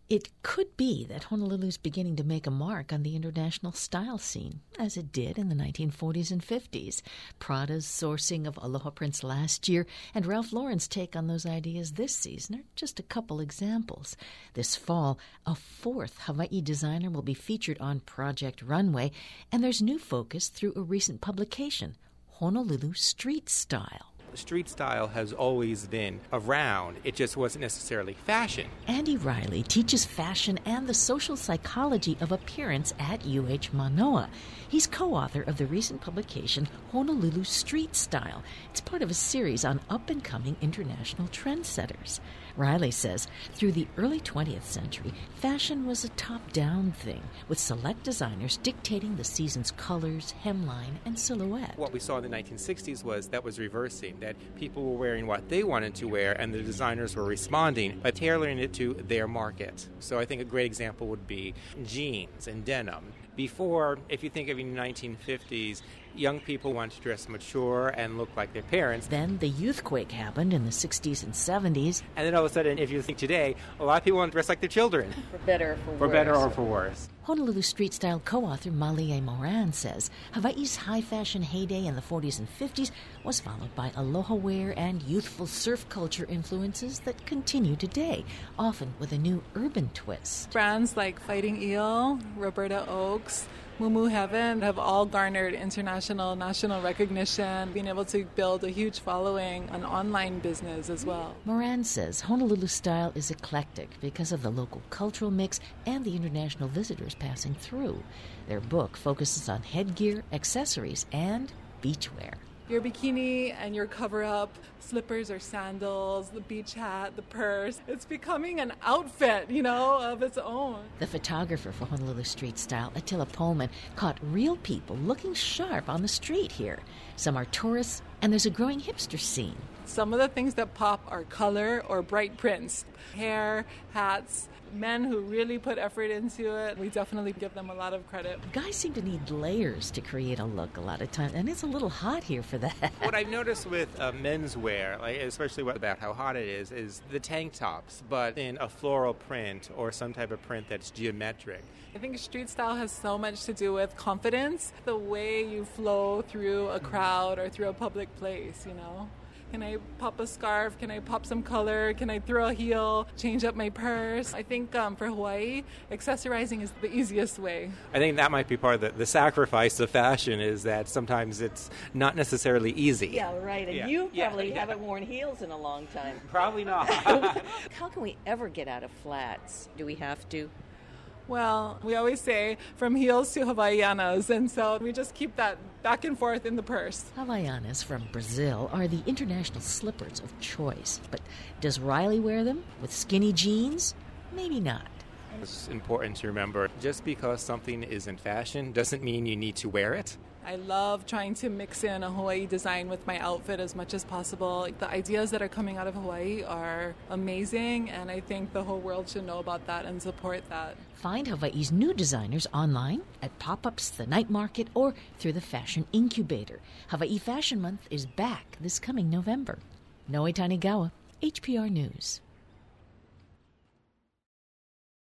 It could be that Honolulu's beginning to make a mark on the international style scene, as it did in the 1940s and 50s. Prada's sourcing of aloha prints last year and Ralph Lauren's take on those ideas this season are just a couple examples. This fall, a fourth Hawaii designer will be featured on Project Runway, and there's new focus through a recent publication, Honolulu Street Style. Street style has always been around. It just wasn't necessarily fashion. Andy Riley teaches fashion and the social psychology of appearance at UH Manoa. He's co-author of the recent publication Honolulu Street Style. It's part of a series on up-and-coming international trendsetters. Riley says through the early 20th century, fashion was a top-down thing, with select designers dictating the season's colors, hemline, and silhouette. What we saw in the 1960s was reversing, that people were wearing what they wanted to wear, and the designers were responding by tailoring it to their market. So I think a great example would be jeans and denim. Before, if you think of the 1950s, young people wanted to dress mature and look like their parents. Then the youthquake happened in the 60s and 70s. And then all of a sudden, if you think today, a lot of people want to dress like their children. For better or for worse. For better or for worse. Honolulu Street Style co-author Malie Moran says Hawaii's high fashion heyday in the 40s and 50s was followed by aloha wear and youthful surf culture influences that continue today, often with a new urban twist. Brands like Fighting Eel, Roberta Oaks, Mumu Heaven have all garnered international, national recognition, being able to build a huge following, an online business as well. Moran says Honolulu style is eclectic because of the local cultural mix and the international visitors passing through. Their book focuses on headgear, accessories, and beachwear. Your bikini and your cover-up, slippers or sandals, the beach hat, the purse. It's becoming an outfit, of its own. The photographer for Honolulu Street Style, Attila Pullman, caught real people looking sharp on the street here. Some are tourists, and there's a growing hipster scene. Some of the things that pop are color or bright prints. Hair, hats, men who really put effort into it. We definitely give them a lot of credit. Guys seem to need layers to create a look a lot of times, and it's a little hot here for that. What I've noticed with menswear, especially about how hot it is the tank tops, but in a floral print or some type of print that's geometric. I think street style has so much to do with confidence, the way you flow through a crowd or through a public place, Can I pop a scarf? Can I pop some color? Can I throw a heel? Change up my purse? I think for Hawaii, accessorizing is the easiest way. I think that might be part of the sacrifice of fashion, is that sometimes it's not necessarily easy. Yeah, right. And you probably haven't worn heels in a long time. Probably not. How can we ever get out of flats? Do we have to? Well, we always say from heels to Havaianas, and so we just keep that back and forth in the purse. Havaianas from Brazil are the international slippers of choice. But does Riley wear them with skinny jeans? Maybe not. It's important to remember, just because something isn't fashion doesn't mean you need to wear it. I love trying to mix in a Hawaii design with my outfit as much as possible. The ideas that are coming out of Hawaii are amazing, and I think the whole world should know about that and support that. Find Hawaii's new designers online, at pop-ups, the night market, or through the Fashion Incubator. Hawaii Fashion Month is back this coming November. Noe Tanigawa, HPR News.